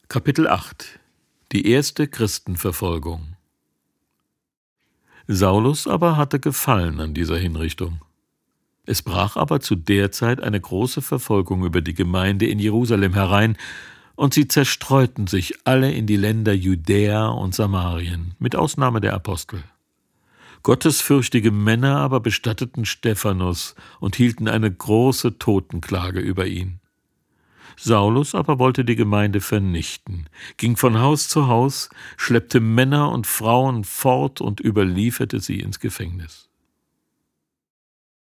Kapitel 8 Die erste Christenverfolgung. Saulus aber hatte Gefallen an dieser Hinrichtung. Es brach aber zu der Zeit eine große Verfolgung über die Gemeinde in Jerusalem herein, und sie zerstreuten sich alle in die Länder Judäa und Samarien, mit Ausnahme der Apostel. Gottesfürchtige Männer aber bestatteten Stephanus und hielten eine große Totenklage über ihn. Saulus aber wollte die Gemeinde vernichten, ging von Haus zu Haus, schleppte Männer und Frauen fort und überlieferte sie ins Gefängnis.